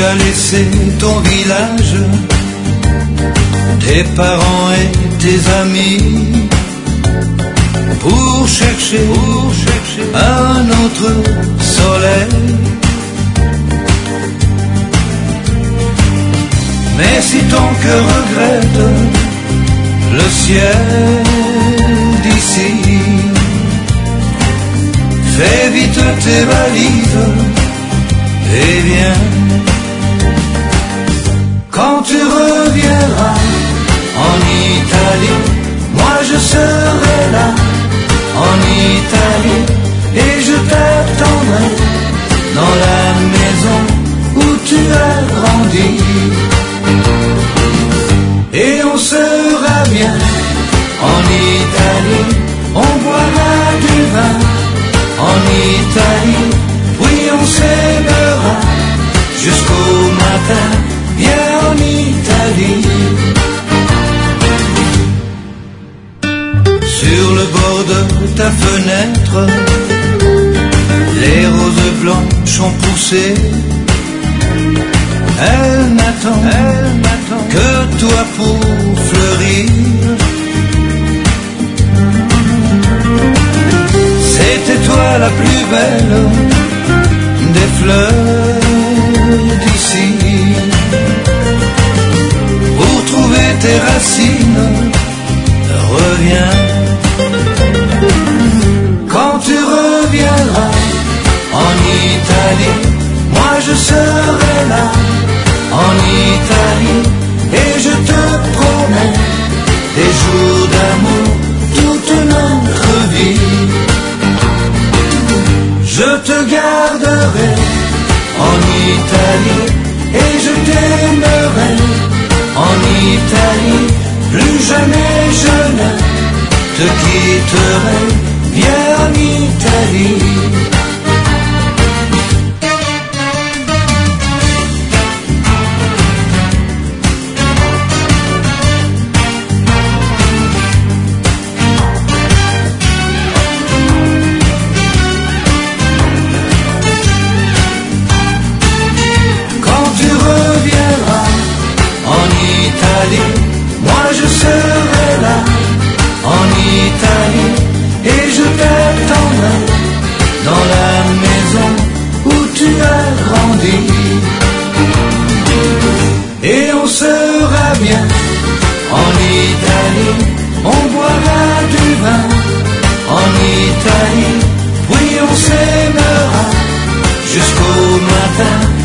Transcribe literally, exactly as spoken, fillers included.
as laissé ton village, tes parents et tes amis, pour chercher, pour chercher un autre soleil. Mais si ton cœur regrette le ciel d'ici, fais vite tes valises et viens. Quand tu reviendras en Italie, moi je serai là en Italie, et je t'attendrai dans la maison où tu as grandi. Et on sera bien en Italie, on boira du vin en Italie, oui on s'aimera jusqu'au matin, viens en Italie. Sur le bord de ta fenêtre, les roses blanches ont poussé. Elle n'attend, elle n'attend que toi pour fleurir. C'était toi la plus belle des fleurs d'ici. Pour trouver tes racines, reviens. Quand tu reviendras en Italie, moi je serai là en Italie, et je te promets des jours d'amour toute notre vie. Je te garderai en Italie et je t'aimerai en Italie. Plus jamais je ne te quitterai, viens en Italie. Moi je serai là en Italie, et je t'attendrai dans la maison où tu as grandi. Et on sera bien en Italie, on boira du vin en Italie, oui on s'aimera jusqu'au matin.